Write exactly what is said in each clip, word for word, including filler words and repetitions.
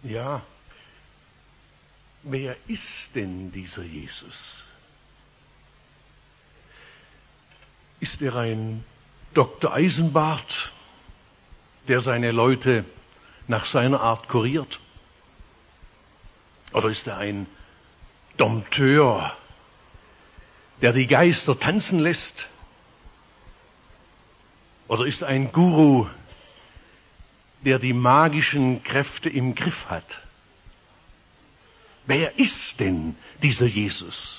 Ja, wer ist denn dieser Jesus? Ist er ein Doktor Eisenbart, der seine Leute nach seiner Art kuriert? Oder ist er ein Dompteur, der die Geister tanzen lässt? Oder ist er ein Guru, der die magischen Kräfte im Griff hat? Wer ist denn dieser Jesus?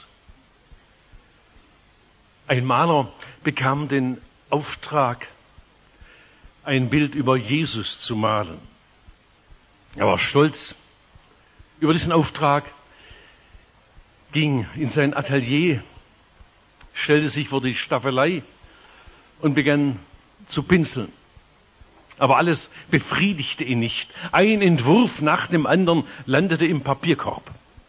Ein Maler bekam den Auftrag, ein Bild über Jesus zu malen. Er war stolz über diesen Auftrag, ging in sein Atelier, stellte sich vor die Staffelei und begann zu pinseln. Aber alles befriedigte ihn nicht. Ein Entwurf nach dem anderen landete im Papierkorb.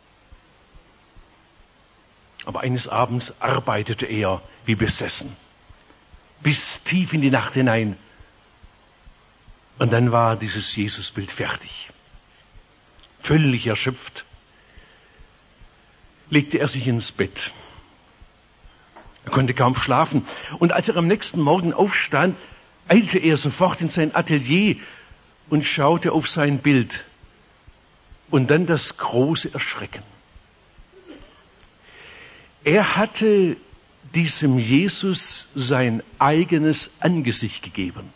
Aber eines Abends arbeitete er wie besessen, bis tief in die Nacht hinein. Und dann war dieses Jesusbild fertig. Völlig erschöpft legte er sich ins Bett. Er konnte kaum schlafen. Und als er am nächsten Morgen aufstand, eilte er sofort in sein Atelier und schaute auf sein Bild. Und dann das große Erschrecken. Er hatte diesem Jesus sein eigenes Angesicht gegeben.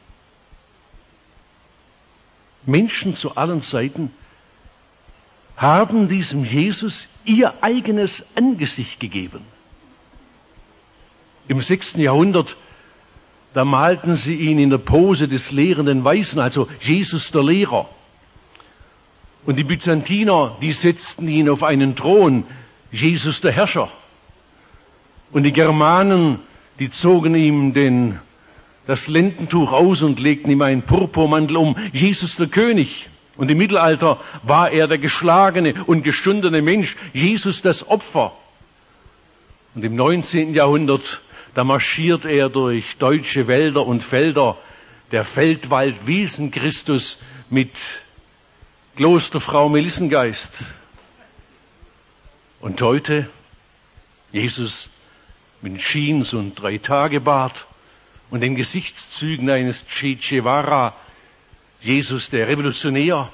Menschen zu allen Seiten haben diesem Jesus ihr eigenes Angesicht gegeben. Im sechsten Jahrhundert, da malten sie ihn in der Pose des lehrenden Weisen, also Jesus der Lehrer. Und die Byzantiner, die setzten ihn auf einen Thron, Jesus der Herrscher. Und die Germanen, die zogen ihm den, das Lendentuch aus und legten ihm einen Purpurmantel um, Jesus der König. Und im Mittelalter war er der geschlagene und gestundene Mensch, Jesus das Opfer. Und im neunzehnten Jahrhundert, da marschiert er durch deutsche Wälder und Felder, der Feldwald Wiesen Christus mit Klosterfrau Melissengeist. Und heute Jesus mit Jeans und Drei-Tage-Bart und den Gesichtszügen eines Che Guevara, Jesus der Revolutionär.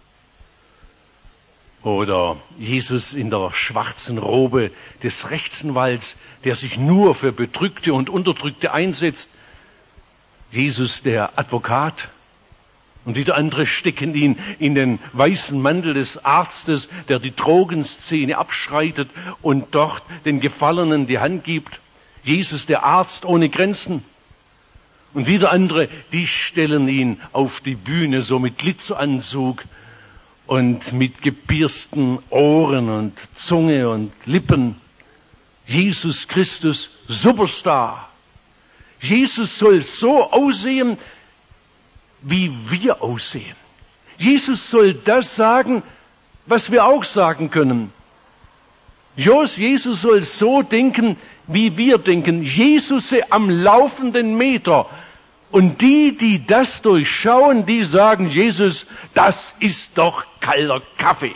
Oder Jesus in der schwarzen Robe des Rechtsanwalts, der sich nur für Bedrückte und Unterdrückte einsetzt. Jesus der Advokat. Und wieder andere stecken ihn in den weißen Mantel des Arztes, der die Drogenszene abschreitet und dort den Gefallenen die Hand gibt. Jesus der Arzt ohne Grenzen. Und wieder andere, die stellen ihn auf die Bühne so mit Glitzeranzug und mit gepiersten Ohren und Zunge und Lippen. Jesus Christus, Superstar. Jesus soll so aussehen, wie wir aussehen. Jesus soll das sagen, was wir auch sagen können. Jesus soll so denken, wie wir denken. Jesus am laufenden Meter. Und die, die das durchschauen, die sagen, Jesus, das ist doch kalter Kaffee.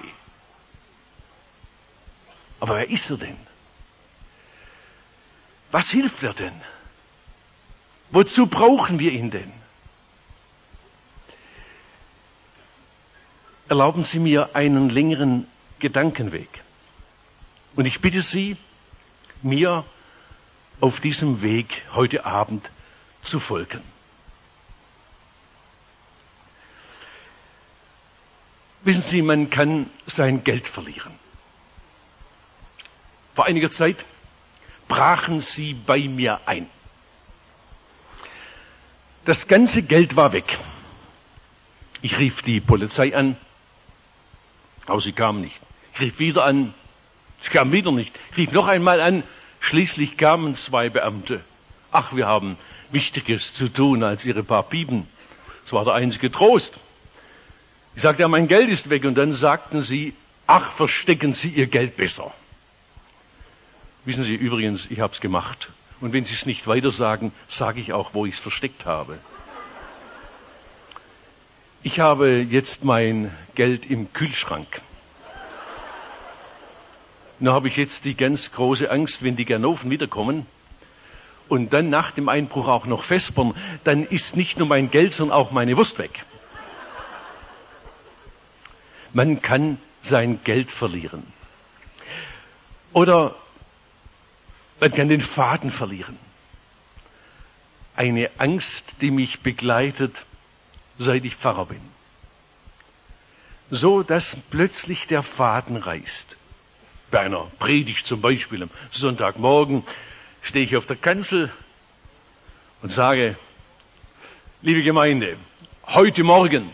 Aber wer ist er denn? Was hilft er denn? Wozu brauchen wir ihn denn? Erlauben Sie mir einen längeren Gedankenweg. Und ich bitte Sie, mir auf diesem Weg heute Abend zu folgen. Wissen Sie, man kann sein Geld verlieren. Vor einiger Zeit brachen sie bei mir ein. Das ganze Geld war weg. Ich rief die Polizei an, aber sie kam nicht. Ich rief wieder an, sie kam wieder nicht. Ich rief noch einmal an, schließlich kamen zwei Beamte. Ach, wir haben Wichtiges zu tun als Ihre paar Piepen. Das war der einzige Trost. Ich sagte, ja, mein Geld ist weg. Und dann sagten sie, ach, verstecken Sie Ihr Geld besser. Wissen Sie, übrigens, ich habe es gemacht. Und wenn Sie es nicht weiter sagen, sage ich auch, wo ich es versteckt habe. Ich habe jetzt mein Geld im Kühlschrank. Da habe ich jetzt die ganz große Angst, wenn die Ganoven wiederkommen und dann nach dem Einbruch auch noch vespern, dann ist nicht nur mein Geld, sondern auch meine Wurst weg. Man kann sein Geld verlieren. Oder man kann den Faden verlieren. Eine Angst, die mich begleitet, seit ich Pfarrer bin. So, dass plötzlich der Faden reißt. Bei einer Predigt zum Beispiel am Sonntagmorgen stehe ich auf der Kanzel und sage, liebe Gemeinde, heute Morgen,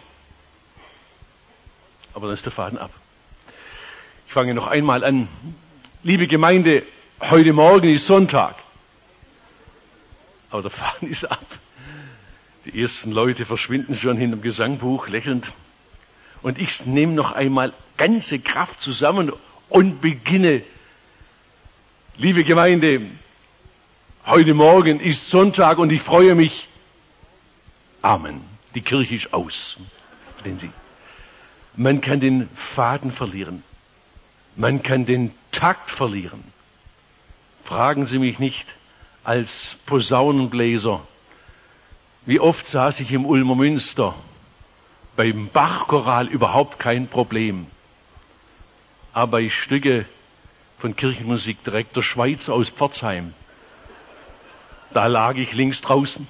aber dann ist der Faden ab. Ich fange noch einmal an, liebe Gemeinde, heute Morgen ist Sonntag. Aber der Faden ist ab. Die ersten Leute verschwinden schon hinterm Gesangbuch, lächelnd. Und ich nehme noch einmal ganze Kraft zusammen und beginne. Liebe Gemeinde, heute Morgen ist Sonntag und ich freue mich. Amen. Die Kirche ist aus. Verstehen Sie? Man kann den Faden verlieren. Man kann den Takt verlieren. Fragen Sie mich nicht als Posaunenbläser, wie oft saß ich im Ulmer Münster, beim Bachchoral überhaupt kein Problem. Aber bei Stücke von Kirchenmusikdirektor Schweiz aus Pforzheim, da lag ich links draußen.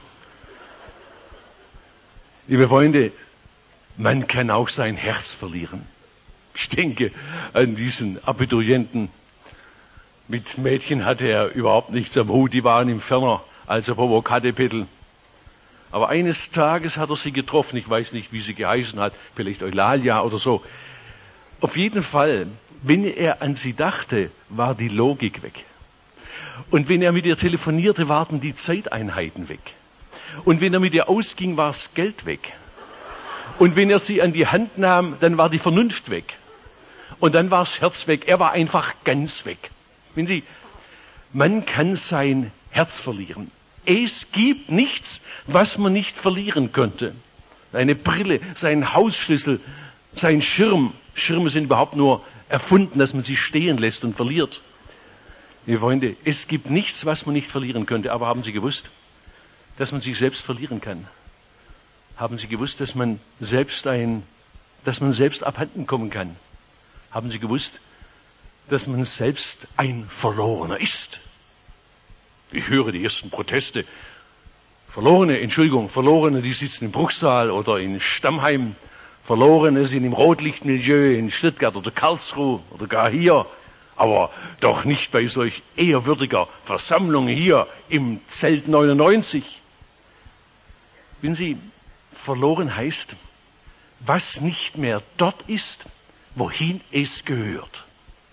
Liebe Freunde, man kann auch sein Herz verlieren. Ich denke an diesen Abiturienten. Mit Mädchen hatte er überhaupt nichts am Hut, die waren ihm ferner als er Provokatepetl. Aber eines Tages hat er sie getroffen, ich weiß nicht, wie sie geheißen hat, vielleicht Eulalia oder so. Auf jeden Fall, wenn er an sie dachte, war die Logik weg. Und wenn er mit ihr telefonierte, waren die Zeiteinheiten weg. Und wenn er mit ihr ausging, war das Geld weg. Und wenn er sie an die Hand nahm, dann war die Vernunft weg. Und dann war das Herz weg. Er war einfach ganz weg. Wenn Sie, man kann sein Herz verlieren. Es gibt nichts, was man nicht verlieren könnte. Seine Brille, sein Hausschlüssel, sein Schirm. Schirme sind überhaupt nur erfunden, dass man sie stehen lässt und verliert. Liebe Freunde, es gibt nichts, was man nicht verlieren könnte. Aber haben Sie gewusst, dass man sich selbst verlieren kann? Haben Sie gewusst, dass man selbst ein, dass man selbst abhanden kommen kann? Haben Sie gewusst, dass man selbst ein Verlorener ist? Ich höre die ersten Proteste. Verlorene, Entschuldigung, Verlorene, die sitzen in Bruchsal oder in Stammheim. Verlorene sind im Rotlichtmilieu in Stuttgart oder Karlsruhe oder gar hier. Aber doch nicht bei solch ehrwürdiger Versammlung hier im Zelt neunundneunzig. Wenn Sie, verloren heißt, was nicht mehr dort ist, wohin es gehört.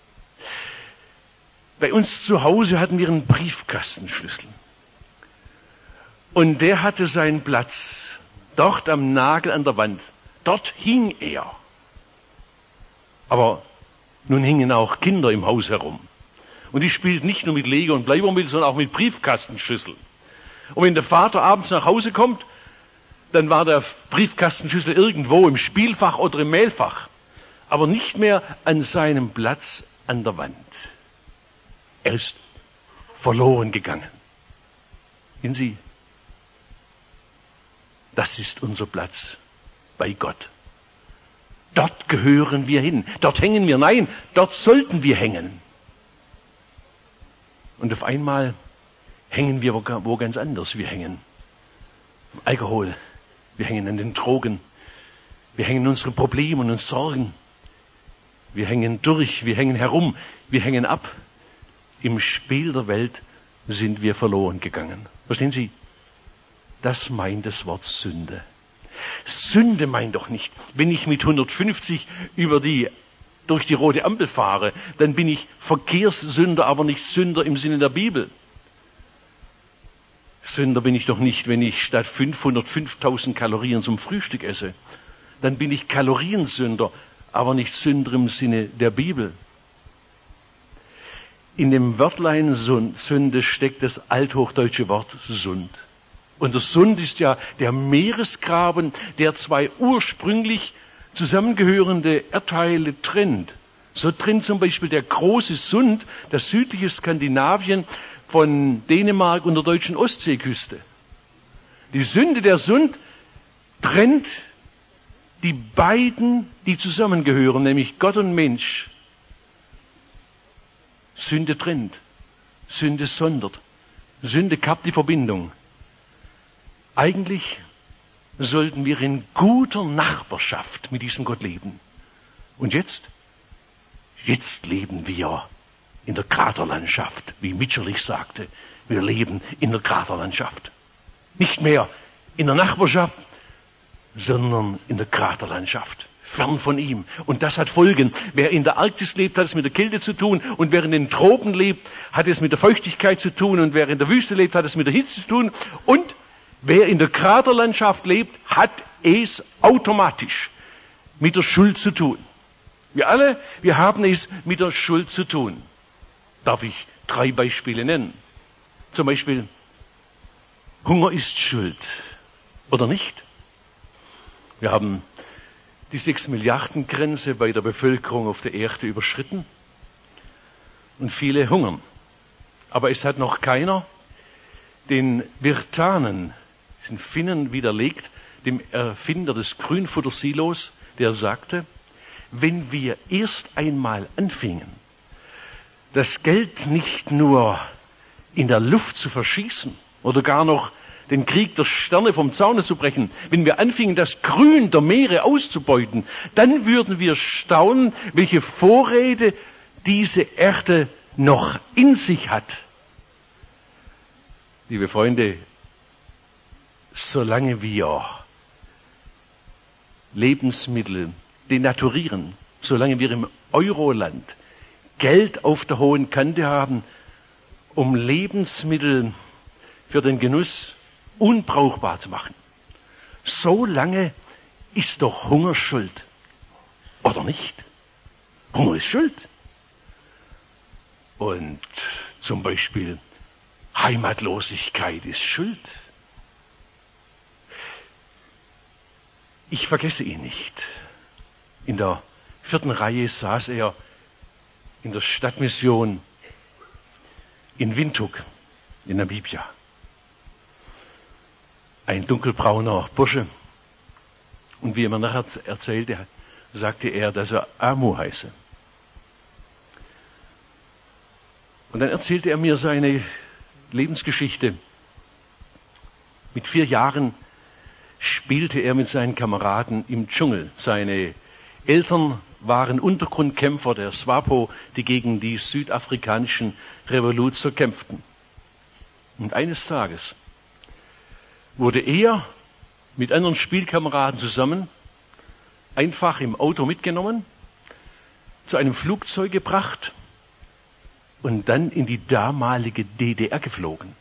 Bei uns zu Hause hatten wir einen Briefkastenschlüssel. Und der hatte seinen Platz dort am Nagel an der Wand. Dort hing er. Aber nun hingen auch Kinder im Haus herum. Und die spielten nicht nur mit Lego und Bleiwurmmittel, sondern auch mit Briefkastenschlüssel. Und wenn der Vater abends nach Hause kommt, dann war der Briefkastenschlüssel irgendwo im Spielfach oder im Mehlfach. Aber nicht mehr an seinem Platz an der Wand. Er ist verloren gegangen. Sehen Sie, das ist unser Platz bei Gott. Dort gehören wir hin. Dort hängen wir. Nein, dort sollten wir hängen. Und auf einmal hängen wir wo, wo ganz anders. Wir hängen am Alkohol. Wir hängen an den Drogen. Wir hängen an unseren Problemen und Sorgen. Wir hängen durch. Wir hängen herum. Wir hängen ab. Im Spiel der Welt sind wir verloren gegangen. Verstehen Sie? Das meint das Wort Sünde. Sünde meint doch nicht, wenn ich mit hundertfünfzig über die, durch die rote Ampel fahre, dann bin ich Verkehrssünder, aber nicht Sünder im Sinne der Bibel. Sünder bin ich doch nicht, wenn ich statt fünfhundert fünftausend Kalorien zum Frühstück esse. Dann bin ich Kaloriensünder, aber nicht Sünder im Sinne der Bibel. In dem Wörtlein Sünde steckt das althochdeutsche Wort Sund. Und der Sund ist ja der Meeresgraben, der zwei ursprünglich zusammengehörende Erdteile trennt. So trennt zum Beispiel der große Sund, das südliche Skandinavien, von Dänemark und der deutschen Ostseeküste. Die Sünde der Sund trennt die beiden, die zusammengehören, nämlich Gott und Mensch. Sünde trennt, Sünde sondert, Sünde kappt die Verbindung. Eigentlich sollten wir in guter Nachbarschaft mit diesem Gott leben. Und jetzt? Jetzt leben wir in der Kraterlandschaft, wie Mitscherlich sagte. Wir leben in der Kraterlandschaft. Nicht mehr in der Nachbarschaft, sondern in der Kraterlandschaft. Fern von ihm. Und das hat Folgen. Wer in der Arktis lebt, hat es mit der Kälte zu tun. Und wer in den Tropen lebt, hat es mit der Feuchtigkeit zu tun. Und wer in der Wüste lebt, hat es mit der Hitze zu tun. Und wer in der Kraterlandschaft lebt, hat es automatisch mit der Schuld zu tun. Wir alle, wir haben es mit der Schuld zu tun. Darf ich drei Beispiele nennen? Zum Beispiel, Hunger ist Schuld. Oder nicht? Wir haben die sechs Milliarden Grenze bei der Bevölkerung auf der Erde überschritten. Und viele hungern. Aber es hat noch keiner den Virtanen, diesen Finnen, widerlegt, dem Erfinder des Grünfuttersilos, der sagte, wenn wir erst einmal anfingen, das Geld nicht nur in der Luft zu verschießen oder gar noch den Krieg der Sterne vom Zaune zu brechen, wenn wir anfingen, das Grün der Meere auszubeuten, dann würden wir staunen, welche Vorräte diese Erde noch in sich hat. Liebe Freunde, solange wir Lebensmittel denaturieren, solange wir im Euroland Geld auf der hohen Kante haben, um Lebensmittel für den Genuss unbrauchbar zu machen, so lange ist doch Hunger Schuld. Oder nicht? Hunger ist Schuld. Und zum Beispiel Heimatlosigkeit ist Schuld. Ich vergesse ihn nicht. In der vierten Reihe saß er in der Stadtmission in Windhoek, in Namibia. Ein dunkelbrauner Bursche. Und wie er mir nachher erzählte, sagte er, dass er Amu heiße. Und dann erzählte er mir seine Lebensgeschichte. Mit vier Jahren spielte er mit seinen Kameraden im Dschungel. Seine Eltern waren Untergrundkämpfer der SWAPO, die gegen die südafrikanischen Revoluzer kämpften. Und eines Tages wurde er mit anderen Spielkameraden zusammen einfach im Auto mitgenommen, zu einem Flugzeug gebracht und dann in die damalige D D R geflogen.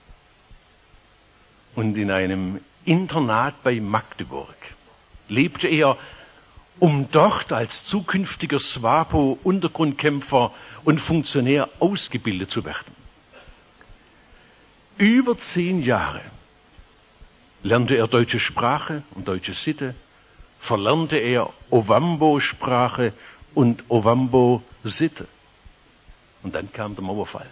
Und in einem Internat bei Magdeburg lebte er, um dort als zukünftiger SWAPO-Untergrundkämpfer und Funktionär ausgebildet zu werden. Über zehn Jahre lernte er deutsche Sprache und deutsche Sitte, verlernte er Ovambo-Sprache und Ovambo-Sitte. Und dann kam der Mauerfall.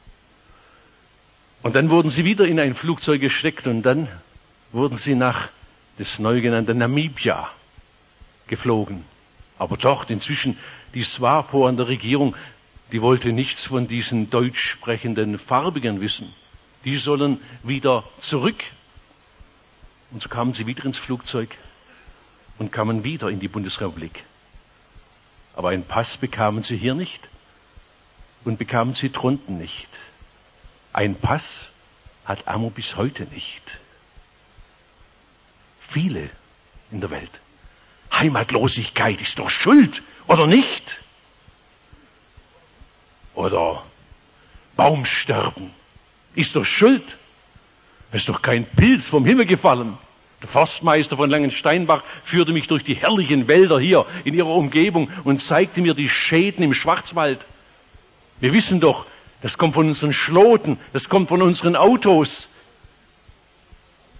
Und dann wurden sie wieder in ein Flugzeug gesteckt und dann wurden sie nach das neu genannte Namibia geflogen. Aber dort inzwischen die SWAPO an der Regierung, die wollte nichts von diesen deutsch sprechenden Farbigen wissen. Die sollen wieder zurück. Und so kamen sie wieder ins Flugzeug und kamen wieder in die Bundesrepublik. Aber einen Pass bekamen sie hier nicht und bekamen sie drunten nicht. Ein Pass hat Amu bis heute nicht. Viele in der Welt. Heimatlosigkeit ist doch Schuld, oder nicht? Oder Baumsterben ist doch Schuld. Es ist doch kein Pilz vom Himmel gefallen. Der Forstmeister von Langensteinbach führte mich durch die herrlichen Wälder hier in ihrer Umgebung und zeigte mir die Schäden im Schwarzwald. Wir wissen doch, das kommt von unseren Schloten, das kommt von unseren Autos.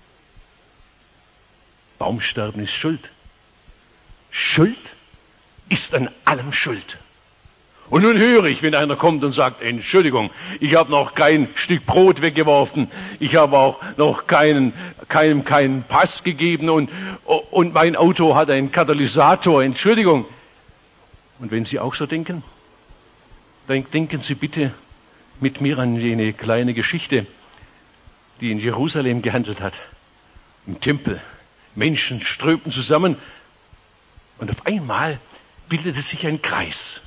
Baumsterben ist Schuld. Schuld ist an allem schuld. Und nun höre ich, wenn einer kommt und sagt, Entschuldigung, ich habe noch kein Stück Brot weggeworfen, ich habe auch noch keinen, keinem keinen Pass gegeben und, und mein Auto hat einen Katalysator, Entschuldigung. Und wenn Sie auch so denken, dann denken Sie bitte mit mir an jene kleine Geschichte, die in Jerusalem gehandelt hat. Im Tempel, Menschen strömten zusammen und auf einmal bildete sich ein Kreis.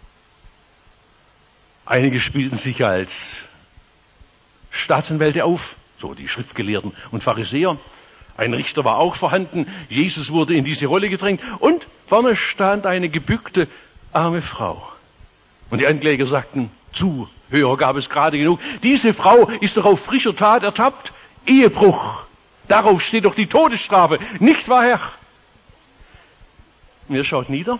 Einige spielten sich als Staatsanwälte auf, so die Schriftgelehrten und Pharisäer. Ein Richter war auch vorhanden. Jesus wurde in diese Rolle gedrängt. Und vorne stand eine gebückte, arme Frau. Und die Ankläger sagten, Zuhörer gab es gerade genug. Diese Frau ist doch auf frischer Tat ertappt. Ehebruch. Darauf steht doch die Todesstrafe. Nicht wahr, Herr? Und er schaut nieder,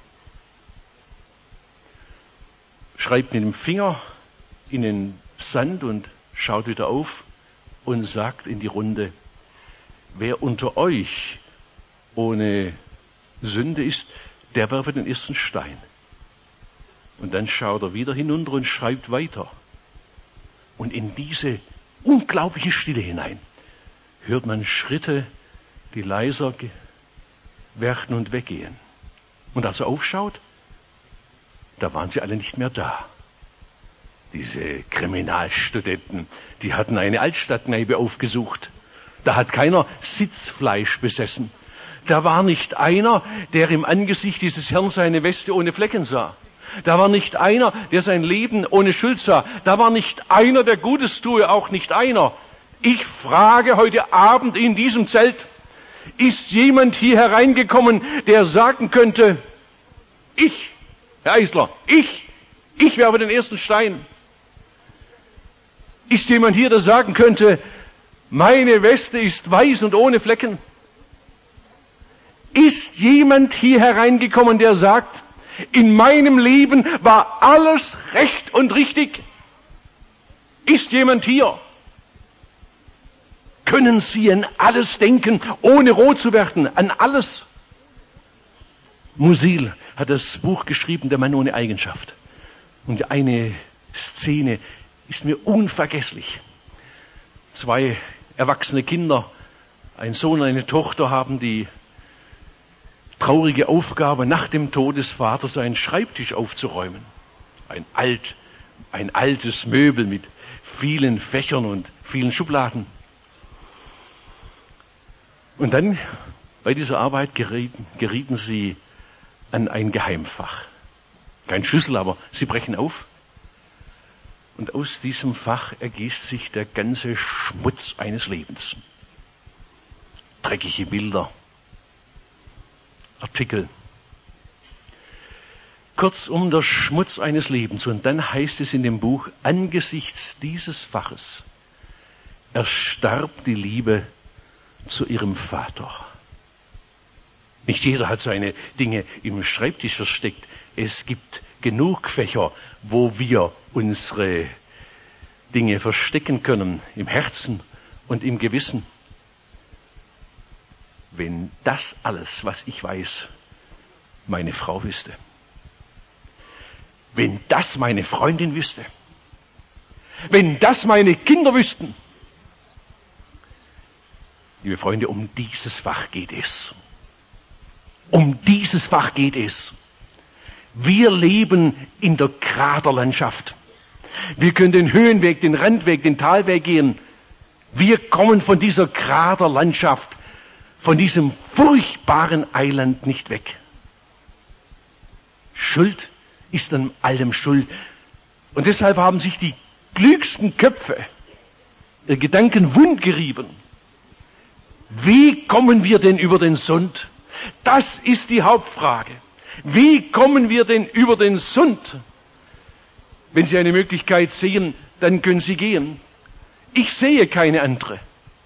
schreibt mit dem Finger in den Sand und schaut wieder auf und sagt in die Runde, wer unter euch ohne Sünde ist, der werfe den ersten Stein. Und dann schaut er wieder hinunter und schreibt weiter. Und in diese unglaubliche Stille hinein hört man Schritte, die leiser werden und weggehen. Und als er aufschaut, da waren sie alle nicht mehr da. Diese Kriminalstudenten, die hatten eine Altstadtkneipe aufgesucht. Da hat keiner Sitzfleisch besessen. Da war nicht einer, der im Angesicht dieses Herrn seine Weste ohne Flecken sah. Da war nicht einer, der sein Leben ohne Schuld sah. Da war nicht einer, der Gutes tue, auch nicht einer. Ich frage heute Abend in diesem Zelt, ist jemand hier hereingekommen, der sagen könnte, ich, Herr Eisler, ich, ich werfe den ersten Stein. Ist jemand hier, der sagen könnte, meine Weste ist weiß und ohne Flecken? Ist jemand hier hereingekommen, der sagt, in meinem Leben war alles recht und richtig? Ist jemand hier? Können Sie an alles denken, ohne rot zu werden? An alles? Musil hat das Buch geschrieben, Der Mann ohne Eigenschaft. Und eine Szene ist mir unvergesslich. Zwei erwachsene Kinder, ein Sohn und eine Tochter, haben die traurige Aufgabe, nach dem Tod des Vaters einen Schreibtisch aufzuräumen. Ein alt, ein altes Möbel mit vielen Fächern und vielen Schubladen. Und dann, bei dieser Arbeit gerieten, gerieten sie an ein Geheimfach. Kein Schlüssel, aber sie brechen auf. Und aus diesem Fach ergießt sich der ganze Schmutz eines Lebens. Dreckige Bilder, Artikel. Kurzum, der Schmutz eines Lebens. Und dann heißt es in dem Buch, angesichts dieses Faches erstarb die Liebe zu ihrem Vater. Nicht jeder hat seine Dinge im Schreibtisch versteckt. Es gibt genug Fächer, wo wir unsere Dinge verstecken können, im Herzen und im Gewissen. Wenn das alles, was ich weiß, meine Frau wüsste, wenn das meine Freundin wüsste, wenn das meine Kinder wüssten, liebe Freunde, um dieses Fach geht es. Um dieses Fach geht es. Wir leben in der Kraterlandschaft. Wir können den Höhenweg, den Randweg, den Talweg gehen. Wir kommen von dieser Kraterlandschaft, von diesem furchtbaren Eiland nicht weg. Schuld ist an allem schuld. Und deshalb haben sich die klügsten Köpfe ihre Gedanken wundgerieben. Wie kommen wir denn über den Sund? Das ist die Hauptfrage. Wie kommen wir denn über den Sund? Wenn Sie eine Möglichkeit sehen, dann können Sie gehen. Ich sehe keine andere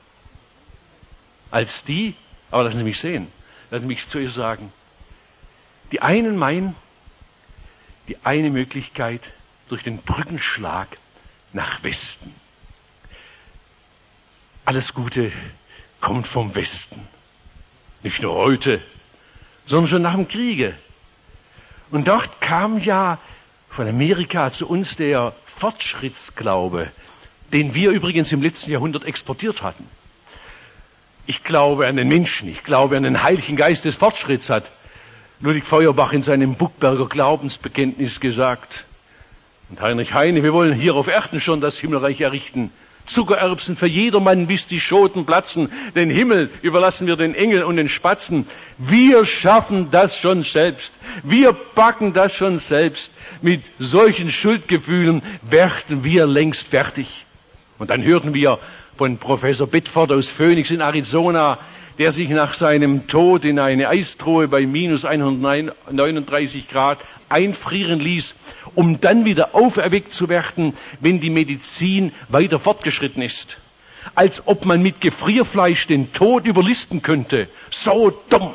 als die, aber lassen Sie mich sehen, lassen Sie mich zuerst sagen, die einen meinen, die eine Möglichkeit durch den Brückenschlag nach Westen. Alles Gute kommt vom Westen. Nicht nur heute, sondern schon nach dem Kriege. Und dort kam ja von Amerika zu uns der Fortschrittsglaube, den wir übrigens im letzten Jahrhundert exportiert hatten. Ich glaube an den Menschen, ich glaube an den Heiligen Geist des Fortschritts, hat Ludwig Feuerbach in seinem Buckberger Glaubensbekenntnis gesagt. Und Heinrich Heine, wir wollen hier auf Erden schon das Himmelreich errichten. Zuckererbsen für jedermann, bis die Schoten platzen. Den Himmel überlassen wir den Engeln und den Spatzen. Wir schaffen das schon selbst. Wir packen das schon selbst. Mit solchen Schuldgefühlen werden wir längst fertig. Und dann hörten wir von Professor Bedford aus Phoenix in Arizona, der sich nach seinem Tod in eine Eistruhe bei minus hundertneununddreißig Grad einfrieren ließ, um dann wieder auferweckt zu werden, wenn die Medizin weiter fortgeschritten ist. Als ob man mit Gefrierfleisch den Tod überlisten könnte. So dumm.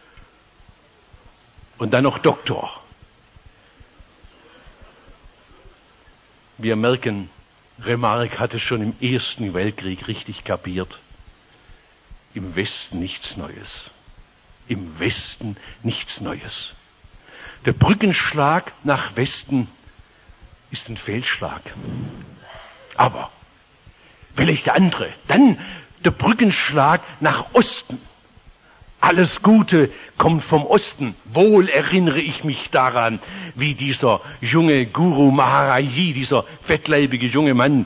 Und dann noch Doktor. Wir merken, Remarque hat es schon im Ersten Weltkrieg richtig kapiert. Im Westen nichts Neues. Im Westen nichts Neues. Der Brückenschlag nach Westen ist ein Fehlschlag. Aber vielleicht der andere. Dann der Brückenschlag nach Osten. Alles Gute kommt vom Osten. Wohl erinnere ich mich daran, wie dieser junge Guru Maharaji, dieser fettleibige junge Mann,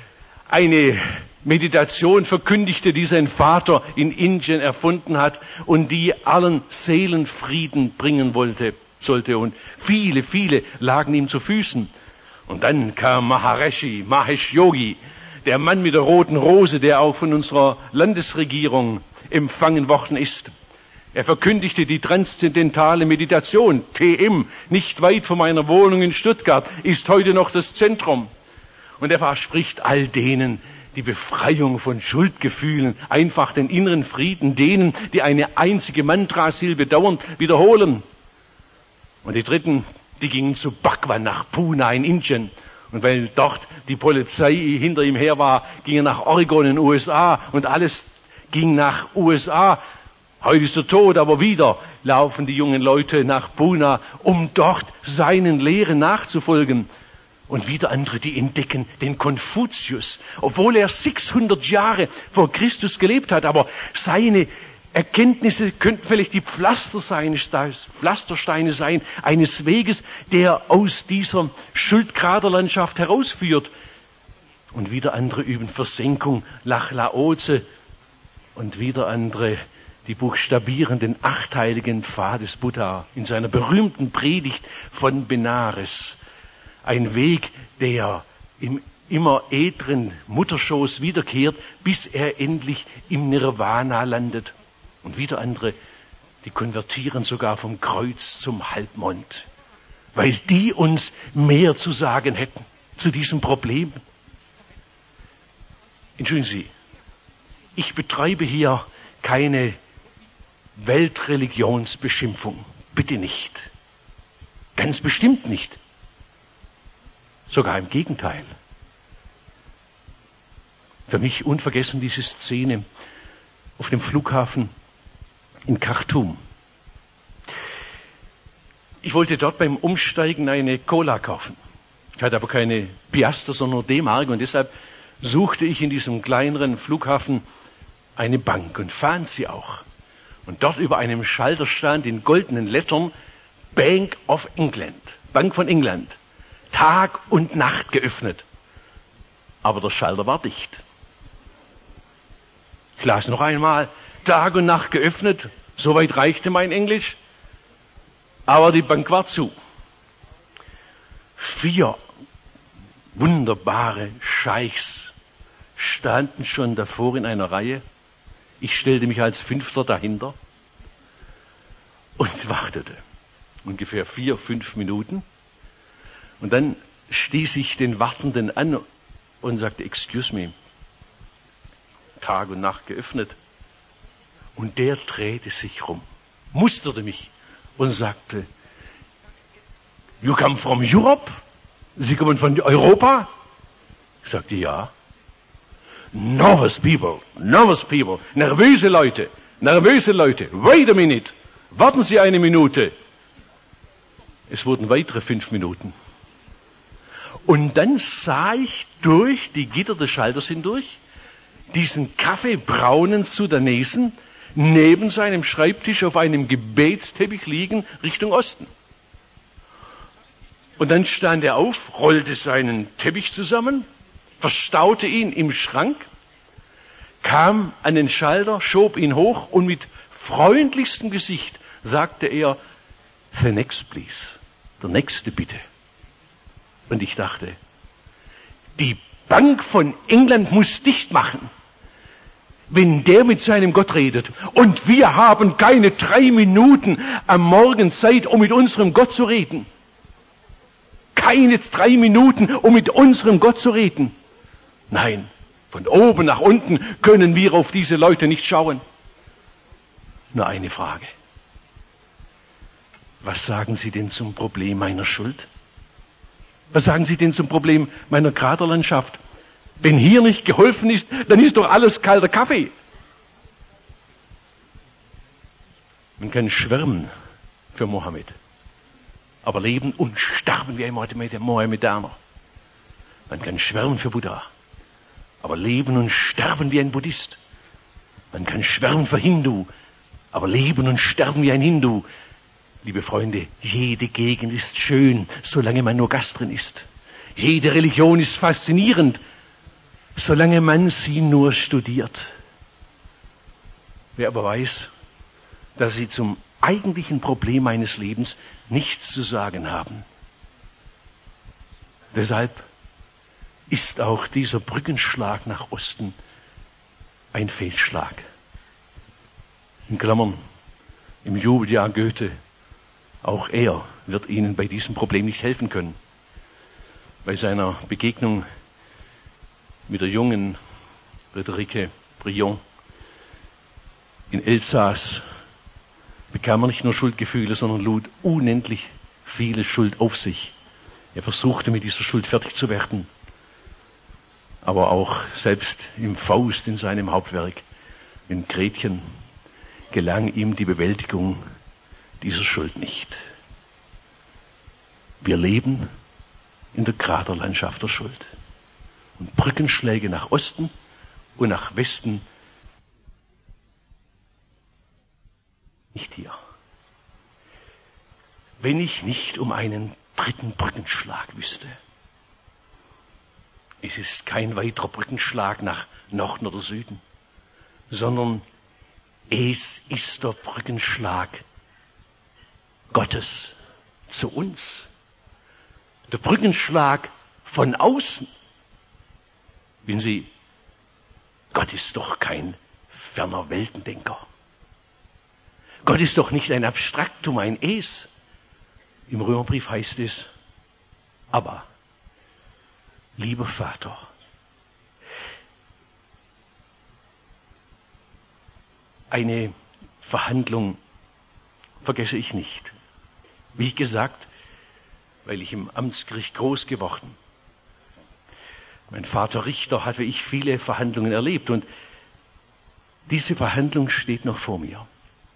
eine Meditation verkündigte, die sein Vater in Indien erfunden hat und die allen Seelenfrieden bringen wollte, sollte. Und viele, viele lagen ihm zu Füßen. Und dann kam Maharishi, Mahesh Yogi, der Mann mit der roten Rose, der auch von unserer Landesregierung empfangen worden ist. Er verkündigte die transzendentale Meditation, T M, nicht weit von meiner Wohnung in Stuttgart, ist heute noch das Zentrum. Und er verspricht all denen die Befreiung von Schuldgefühlen, einfach den inneren Frieden, denen, die eine einzige Mantrasilbe dauernd wiederholen. Und die Dritten, die gingen zu Bhagwan nach Pune in Indien. Und weil dort die Polizei hinter ihm her war, ging er nach Oregon in den U S A und alles ging nach U S A. Heute ist er tot, aber wieder laufen die jungen Leute nach Pune, um dort seinen Lehren nachzufolgen. Und wieder andere, die entdecken den Konfuzius, obwohl er sechshundert Jahre vor Christus gelebt hat. Aber seine Erkenntnisse könnten vielleicht die Pflaster sein, Pflastersteine sein, eines Weges, der aus dieser Schuldkraterlandschaft herausführt. Und wieder andere üben Versenkung nach Laoze. Und wieder andere, die buchstabieren den achtheiligen Pfad des Buddha in seiner berühmten Predigt von Benares. Ein Weg, der im immer edlen Mutterschoß wiederkehrt, bis er endlich im Nirvana landet. Und wieder andere, die konvertieren sogar vom Kreuz zum Halbmond, weil die uns mehr zu sagen hätten zu diesem Problem. Entschuldigen Sie, ich betreibe hier keine Weltreligionsbeschimpfung. Bitte nicht. Ganz bestimmt nicht. Sogar im Gegenteil. Für mich unvergessen diese Szene auf dem Flughafen in Khartoum. Ich wollte dort beim Umsteigen eine Cola kaufen. Ich hatte aber keine Piaster, sondern nur D-Mark und deshalb suchte ich in diesem kleineren Flughafen eine Bank und fand sie auch. Und dort über einem Schalter stand in goldenen Lettern Bank of England, Bank von England. Tag und Nacht geöffnet. Aber der Schalter war dicht. Ich las noch einmal, Tag und Nacht geöffnet. Soweit reichte mein Englisch. Aber die Bank war zu. Vier wunderbare Scheichs standen schon davor in einer Reihe. Ich stellte mich als Fünfter dahinter und wartete. Ungefähr vier, fünf Minuten. Und dann stieß ich den Wartenden an und sagte, excuse me, Tag und Nacht geöffnet. Und der drehte sich rum, musterte mich und sagte, you come from Europe? Sie kommen von Europa? Ich sagte, ja. Nervous people, nervous people, nervöse Leute, Nervöse Leute, wait a minute, warten Sie eine Minute. Es wurden weitere fünf Minuten. Und dann sah ich durch die Gitter des Schalters hindurch diesen kaffeebraunen Sudanesen neben seinem Schreibtisch auf einem Gebetsteppich liegen, Richtung Osten. Und dann stand er auf, rollte seinen Teppich zusammen, verstaute ihn im Schrank, kam an den Schalter, schob ihn hoch und mit freundlichstem Gesicht sagte er, the next please, der nächste bitte. Und ich dachte, die Bank von England muss dicht machen, wenn der mit seinem Gott redet. Und wir haben keine drei Minuten am Morgen Zeit, um mit unserem Gott zu reden. Keine drei Minuten, um mit unserem Gott zu reden. Nein, von oben nach unten können wir auf diese Leute nicht schauen. Nur eine Frage. Was sagen Sie denn zum Problem meiner Schuld? Was sagen Sie denn zum Problem meiner Kraterlandschaft? Wenn hier nicht geholfen ist, dann ist doch alles kalter Kaffee. Man kann schwärmen für Mohammed, aber leben und sterben wie ein Mohammedaner. Man kann schwärmen für Buddha, aber leben und sterben wie ein Buddhist. Man kann schwärmen für Hindu, aber leben und sterben wie ein Hindu. Liebe Freunde, jede Gegend ist schön, solange man nur Gast drin ist. Jede Religion ist faszinierend, solange man sie nur studiert. Wer aber weiß, dass sie zum eigentlichen Problem meines Lebens nichts zu sagen haben. Deshalb ist auch dieser Brückenschlag nach Osten ein Fehlschlag. In Klammern, im Jubeljahr Goethe, auch er wird Ihnen bei diesem Problem nicht helfen können. Bei seiner Begegnung mit der jungen Friederike Brion in Elsass bekam er nicht nur Schuldgefühle, sondern lud unendlich viele Schuld auf sich. Er versuchte mit dieser Schuld fertig zu werden. Aber auch selbst im Faust, in seinem Hauptwerk, in Gretchen, gelang ihm die Bewältigung dieser Schuld nicht. Wir leben in der Kraterlandschaft der Schuld. Und Brückenschläge nach Osten und nach Westen nicht hier. Wenn ich nicht um einen dritten Brückenschlag wüsste. Es ist kein weiterer Brückenschlag nach Norden oder Süden, sondern es ist der Brückenschlag Gottes zu uns. Der Brückenschlag von außen. Wenn Sie, Gott ist doch kein ferner Weltendenker. Gott ist doch nicht ein Abstraktum, ein Es. Im Römerbrief heißt es, aber, lieber Vater, eine Verhandlung vergesse ich nicht. Wie gesagt, weil ich im Amtsgericht groß geworden. Mein Vater Richter hat wie ich viele Verhandlungen erlebt und diese Verhandlung steht noch vor mir.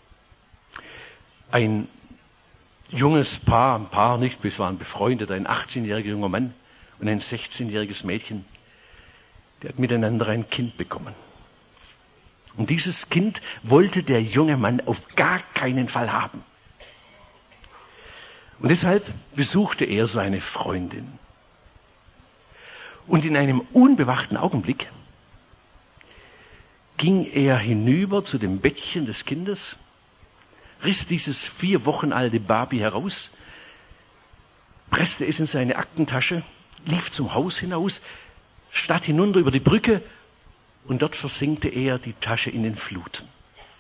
Ein junges Paar, ein Paar nicht, wir waren befreundet, ein achtzehnjähriger junger Mann und ein sechzehnjähriges Mädchen, die hat miteinander ein Kind bekommen. Und dieses Kind wollte der junge Mann auf gar keinen Fall haben. Und deshalb besuchte er seine Freundin. Und in einem unbewachten Augenblick ging er hinüber zu dem Bettchen des Kindes, riss dieses vier Wochen alte Baby heraus, presste es in seine Aktentasche, lief zum Haus hinaus, statt hinunter über die Brücke und dort versenkte er die Tasche in den Fluten.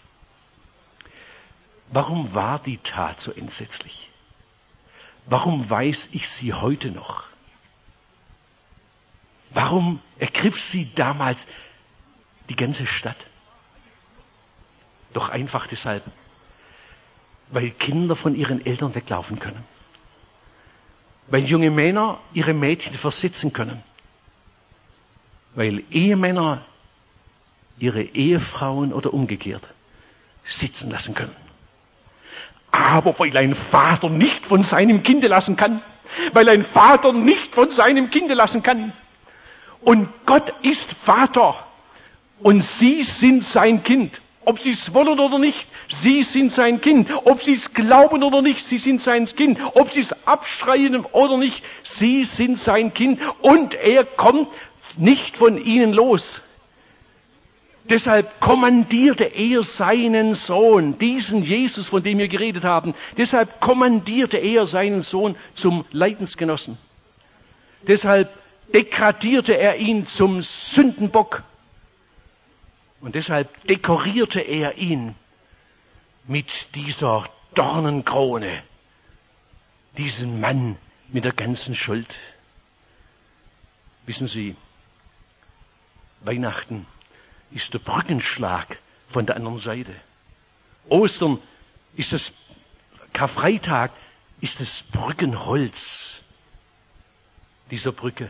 Warum war die Tat so entsetzlich? Warum weiß ich sie heute noch? Warum ergriff sie damals die ganze Stadt? Doch einfach deshalb, weil Kinder von ihren Eltern weglaufen können. Weil junge Männer ihre Mädchen versetzen können. Weil Ehemänner ihre Ehefrauen oder umgekehrt sitzen lassen können. Aber weil ein Vater nicht von seinem Kinde lassen kann, weil ein Vater nicht von seinem Kinde lassen kann, und Gott ist Vater, und Sie sind sein Kind, ob Sie es wollen oder nicht, Sie sind sein Kind, ob Sie es glauben oder nicht, Sie sind sein Kind, ob Sie es abschreien oder nicht, Sie sind sein Kind, und er kommt nicht von Ihnen los. Deshalb kommandierte er seinen Sohn, diesen Jesus, von dem wir geredet haben, deshalb kommandierte er seinen Sohn zum Leidensgenossen. Deshalb degradierte er ihn zum Sündenbock. Und deshalb dekorierte er ihn mit dieser Dornenkrone, diesen Mann mit der ganzen Schuld. Wissen Sie, Weihnachten ist der Brückenschlag von der anderen Seite. Ostern ist das, Karfreitag ist das Brückenholz dieser Brücke.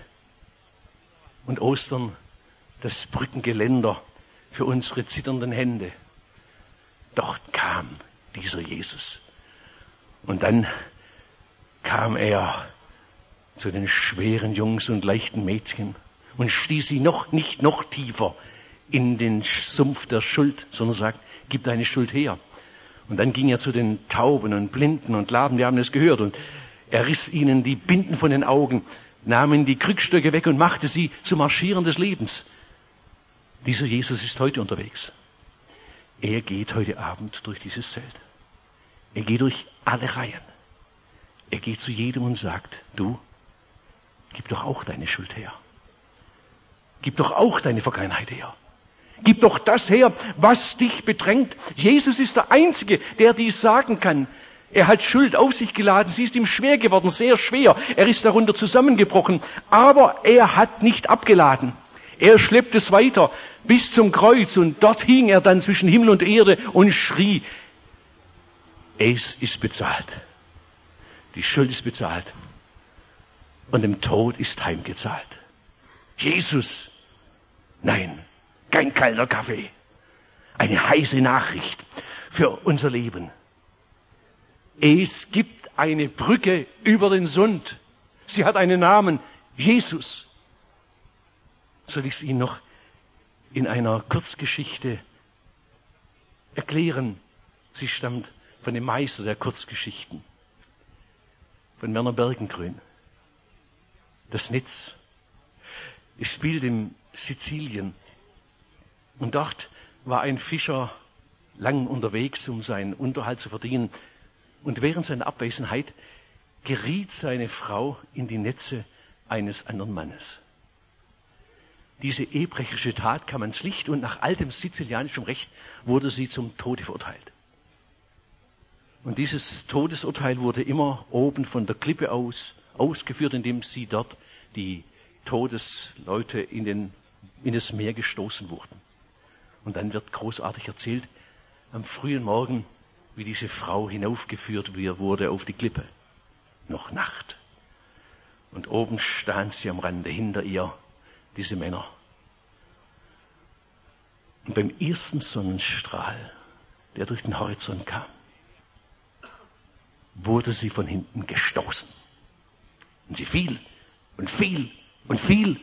Und Ostern das Brückengeländer für unsere zitternden Hände. Dort kam dieser Jesus. Und dann kam er zu den schweren Jungs und leichten Mädchen und stieß sie noch nicht noch tiefer in den Sumpf der Schuld, sondern sagt, gib deine Schuld her. Und dann ging er zu den Tauben und Blinden und Lahmen, die haben es gehört, und er riss ihnen die Binden von den Augen, nahm ihnen die Krückstöcke weg und machte sie zu Marschieren des Lebens. Dieser Jesus ist heute unterwegs. Er geht heute Abend durch dieses Zelt. Er geht durch alle Reihen. Er geht zu jedem und sagt, du, gib doch auch deine Schuld her. Gib doch auch deine Vergangenheit her. Gib doch das her, was dich bedrängt. Jesus ist der Einzige, der dies sagen kann. Er hat Schuld auf sich geladen. Sie ist ihm schwer geworden, sehr schwer. Er ist darunter zusammengebrochen. Aber er hat nicht abgeladen. Er schleppt es weiter bis zum Kreuz, und dort hing er dann zwischen Himmel und Erde und schrie, es ist bezahlt. Die Schuld ist bezahlt. Und dem Tod ist heimgezahlt. Jesus, nein, kein kalter Kaffee. Eine heiße Nachricht für unser Leben. Es gibt eine Brücke über den Sund. Sie hat einen Namen, Jesus. Soll ich es Ihnen noch in einer Kurzgeschichte erklären? Sie stammt von dem Meister der Kurzgeschichten, von Werner Bergengrün. Das Netz. Es spielt in Sizilien. Und dort war ein Fischer lang unterwegs, um seinen Unterhalt zu verdienen. Und während seiner Abwesenheit geriet seine Frau in die Netze eines anderen Mannes. Diese ehebrecherische Tat kam ans Licht, und nach altem sizilianischem Recht wurde sie zum Tode verurteilt. Und dieses Todesurteil wurde immer oben von der Klippe aus ausgeführt, indem sie dort die Todesleute in, den, in das Meer gestoßen wurden. Und dann wird großartig erzählt, am frühen Morgen, wie diese Frau hinaufgeführt wurde auf die Klippe. Noch Nacht. Und oben stand sie am Rande, hinter ihr diese Männer. Und beim ersten Sonnenstrahl, der durch den Horizont kam, wurde sie von hinten gestoßen. Und sie fiel und fiel und fiel.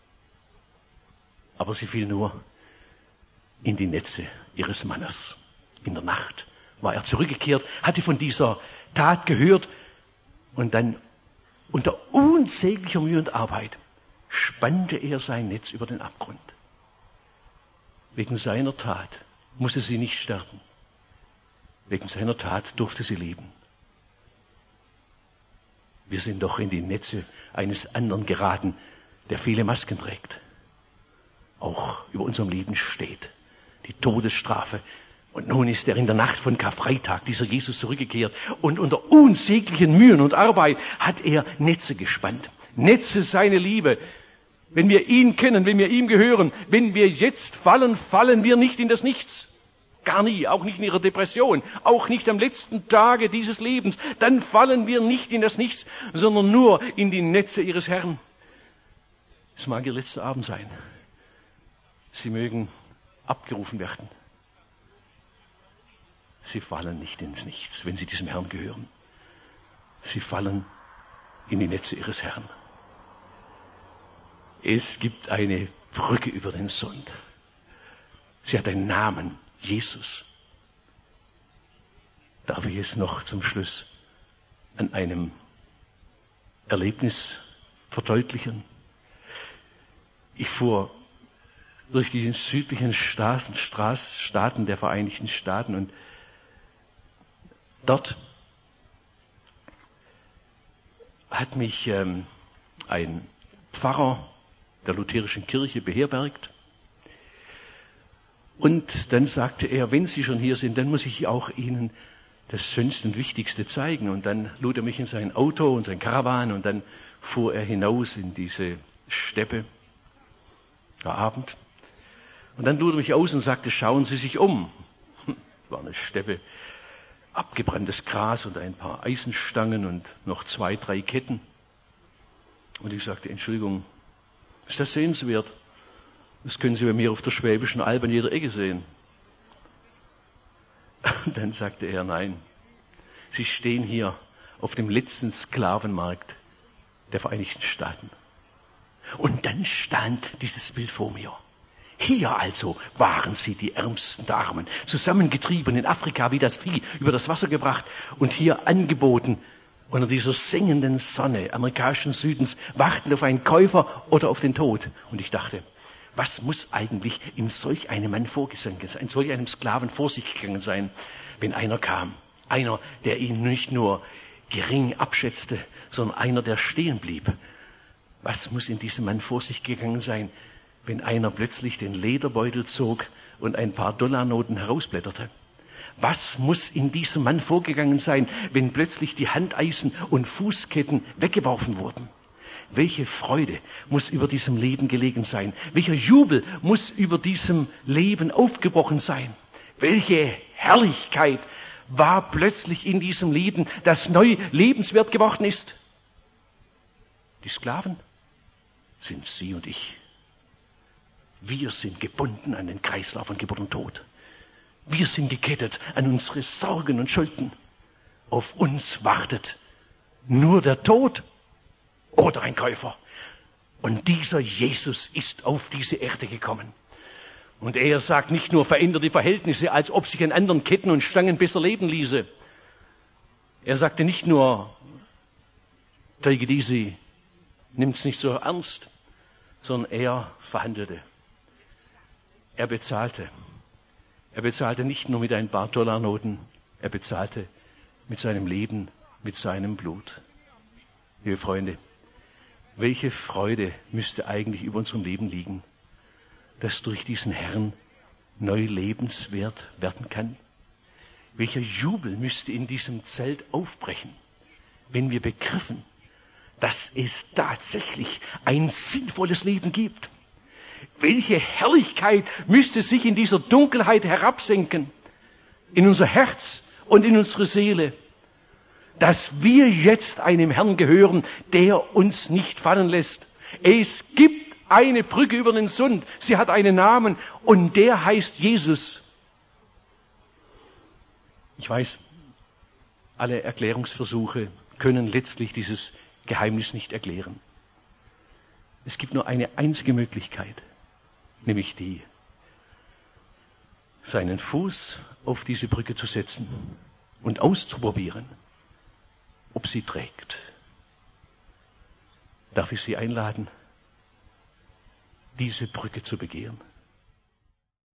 Aber sie fiel nur in die Netze ihres Mannes. In der Nacht war er zurückgekehrt, hatte von dieser Tat gehört, und dann unter unsäglicher Mühe und Arbeit spannte er sein Netz über den Abgrund. Wegen seiner Tat musste sie nicht sterben. Wegen seiner Tat durfte sie leben. Wir sind doch in die Netze eines anderen geraten, der viele Masken trägt. Auch über unserem Leben steht die Todesstrafe. Und nun ist er in der Nacht von Karfreitag, dieser Jesus, zurückgekehrt. Und unter unsäglichen Mühen und Arbeit hat er Netze gespannt. Netze seine Liebe. Wenn wir ihn kennen, wenn wir ihm gehören, wenn wir jetzt fallen, fallen wir nicht in das Nichts. Gar nie, auch nicht in ihrer Depression, auch nicht am letzten Tage dieses Lebens. Dann fallen wir nicht in das Nichts, sondern nur in die Netze ihres Herrn. Es mag ihr letzter Abend sein. Sie mögen abgerufen werden. sie fallen nicht ins Nichts, wenn sie diesem Herrn gehören. Sie fallen in die Netze ihres Herrn. Es gibt eine Brücke über den Sund. Sie hat einen Namen, Jesus. Darf ich es noch zum Schluss an einem Erlebnis verdeutlichen? Ich fuhr durch die südlichen Straßen, Straßen, Staaten der Vereinigten Staaten und dort hat mich ähm, ein Pfarrer der lutherischen Kirche beherbergt. Und dann sagte er, wenn Sie schon hier sind, dann muss ich auch Ihnen das Schönste und Wichtigste zeigen. Und dann lud er mich in sein Auto und sein Karawan und dann fuhr er hinaus in diese Steppe, war Abend. Und dann lud er mich aus und sagte, schauen Sie sich um. Es war eine Steppe, abgebranntes Gras und ein paar Eisenstangen und noch zwei, drei Ketten. Und ich sagte, Entschuldigung, ist das sehenswert? Das können Sie bei mir auf der Schwäbischen Alb an jeder Ecke sehen. Und dann sagte er, nein, Sie stehen hier auf dem letzten Sklavenmarkt der Vereinigten Staaten. Und dann stand dieses Bild vor mir. Hier also waren sie die Ärmsten der Armen, zusammengetrieben in Afrika wie das Vieh, über das Wasser gebracht und hier angeboten, unter dieser sengenden Sonne amerikanischen Südens, warten auf einen Käufer oder auf den Tod. Und ich dachte, was muss eigentlich in solch einem Mann vorgegangen sein, in solch einem Sklaven vor sich gegangen sein, wenn einer kam. Einer, der ihn nicht nur gering abschätzte, sondern einer, der stehen blieb. Was muss in diesem Mann vor sich gegangen sein, wenn einer plötzlich den Lederbeutel zog und ein paar Dollarnoten herausblätterte? Was muss in diesem Mann vorgegangen sein, wenn plötzlich die Handeisen und Fußketten weggeworfen wurden? Welche Freude muss über diesem Leben gelegen sein? Welcher Jubel muss über diesem Leben aufgebrochen sein? Welche Herrlichkeit war plötzlich in diesem Leben, das neu lebenswert geworden ist? Die Sklaven sind Sie und ich. Wir sind gebunden an den Kreislauf von Geburt und Tod. Wir sind gekettet an unsere Sorgen und Schulden. Auf uns wartet nur der Tod oder ein Käufer. Und dieser Jesus ist auf diese Erde gekommen. Und er sagt nicht nur, verändert die Verhältnisse, als ob sich an anderen Ketten und Stangen besser leben ließe. Er sagte nicht nur, take it easy, nimmt's nicht so ernst, sondern er verhandelte. Er bezahlte. Er bezahlte nicht nur mit ein paar Dollarnoten, er bezahlte mit seinem Leben, mit seinem Blut. Liebe Freunde, welche Freude müsste eigentlich über unserem Leben liegen, das durch diesen Herrn neu lebenswert werden kann? Welcher Jubel müsste in diesem Zelt aufbrechen, wenn wir begriffen, dass es tatsächlich ein sinnvolles Leben gibt? Welche Herrlichkeit müsste sich in dieser Dunkelheit herabsenken, in unser Herz und in unsere Seele, dass wir jetzt einem Herrn gehören, der uns nicht fallen lässt. Es gibt eine Brücke über den Sund, sie hat einen Namen und der heißt Jesus. Ich weiß, alle Erklärungsversuche können letztlich dieses Geheimnis nicht erklären. Es gibt nur eine einzige Möglichkeit, nämlich die, seinen Fuß auf diese Brücke zu setzen und auszuprobieren, ob sie trägt. Darf ich Sie einladen, diese Brücke zu begehen?